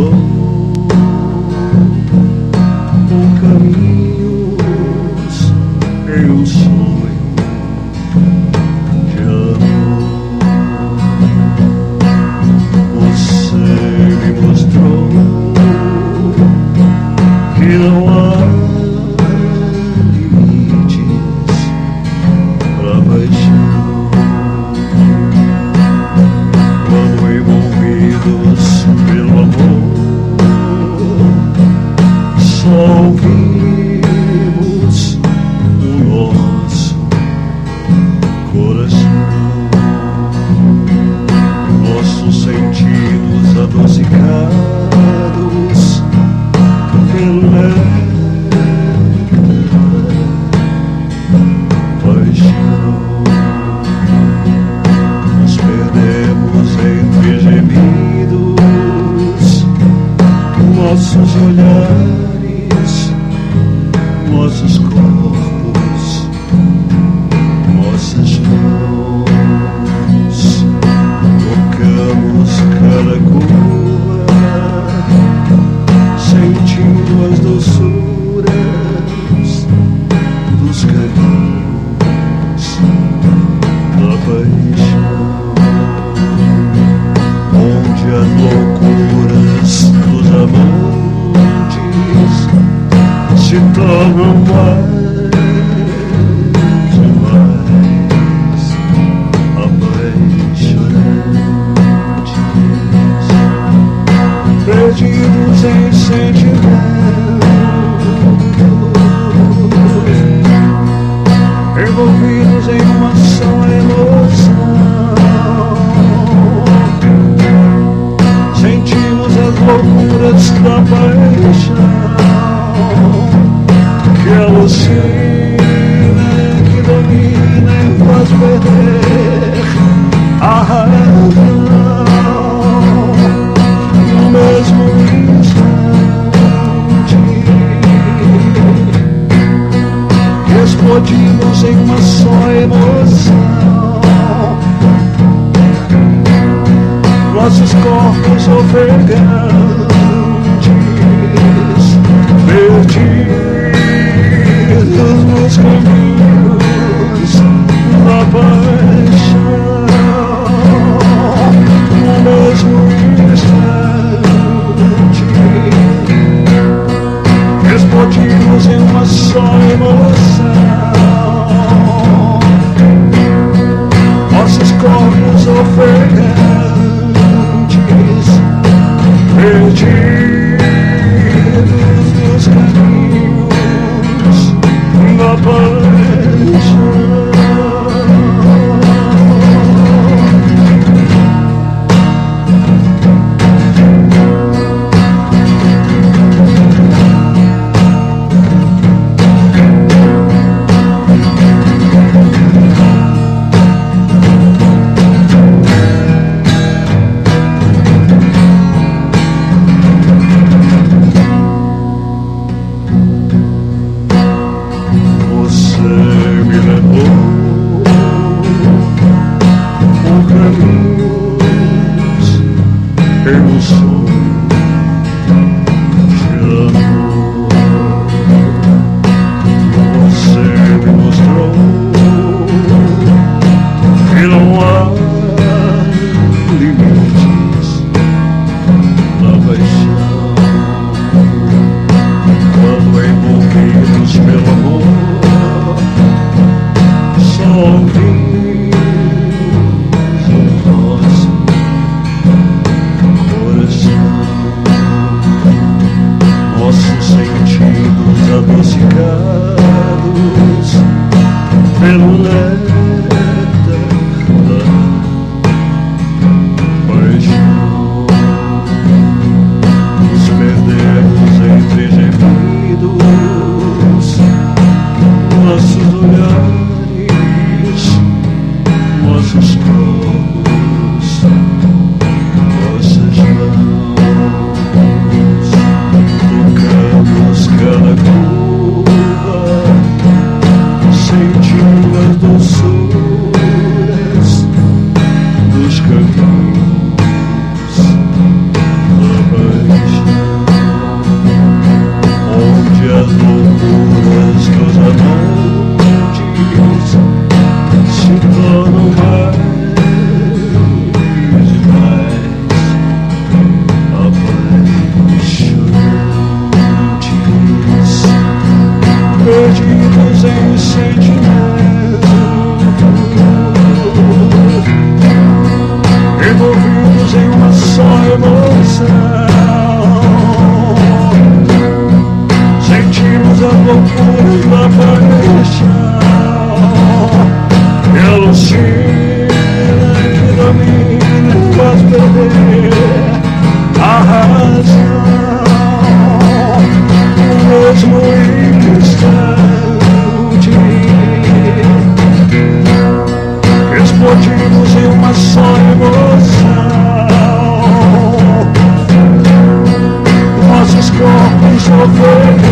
falou por caminhos em um sonho de amor. Você me mostrou que não há limites pra paixão. Quando envolvidos pelo amor, só ouvimos o nosso coração, nossos sentidos adocicados pelo paixão. Nos perdemos entre gemidos, nossos olhares, nossos corpos, nossas mãos. Tocamos cada curva, sentindo as doçuras dos caminhos da paixão, onde as loucuras dos amantes se tornam mais e mais apaixonantes, perdidos em sentimentos, envolvidos em uma só emoção. Sentimos as loucuras da paixão, que alucina, que domina e faz perder a razão. No mesmo instante, explodimos em uma só emoção. Nossos corpos ofegantes, perdidos nos caminhos da paixão. No mesmo instante, explodimos em uma só emoção. Nossos corpos ofegantes, perdidos nos caminhos da paixão. emoção. Sentimos a loucura da paixão. Alucina que domina e faz perder a razão. O mesmo instante explodimos em uma só emoção. Nossos corpos sofreram